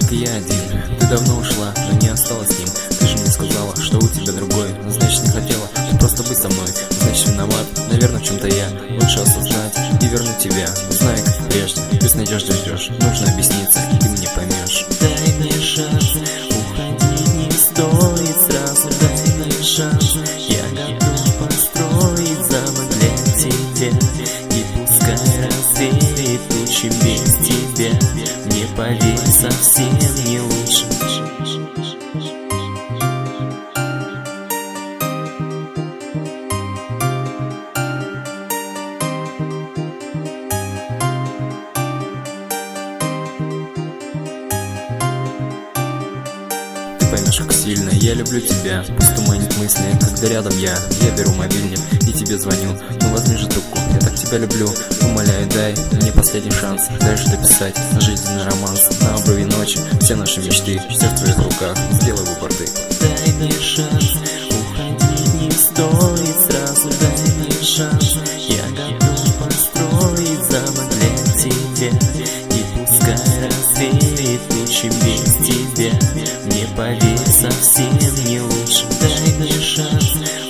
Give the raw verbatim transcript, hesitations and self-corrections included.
только я один. Ты давно ушла, но не осталась с ним. Ты же мне сказала, что у тебя другой. Ну, значит, не хотела ты просто быть со мной. Значит, виноват, наверное, в чем-то я. Лучше осознать и вернуть тебя. Знай, как прежде, без надежды ждешь. Нужно объясниться, и ты мне поймешь. Дай мне шанс, уходи не стоит сразу. Дай мне шанс, я готов построить замок для тебя. И пускай развеет тучи без тебя. Мне, поверь, совсем не лучше. Поймешь, как сильно я люблю тебя. Пусть туманит мысли, когда рядом я. Я беру мобильник и тебе звоню. Ну возьми же трубку, я так тебя люблю. Умоляю, дай мне последний шанс. Дальше дописать жизненный романс. На обрыве ночи все наши мечты. Все в твоих руках, сделай выбор ты. Дай мне шанс, уходи не стоит сразу. Дай мне шанс, я готов построить замок для тебя. И пускай развеет тучи без тебя. Мне, поверь, совсем не лучше. Дай мне шанс,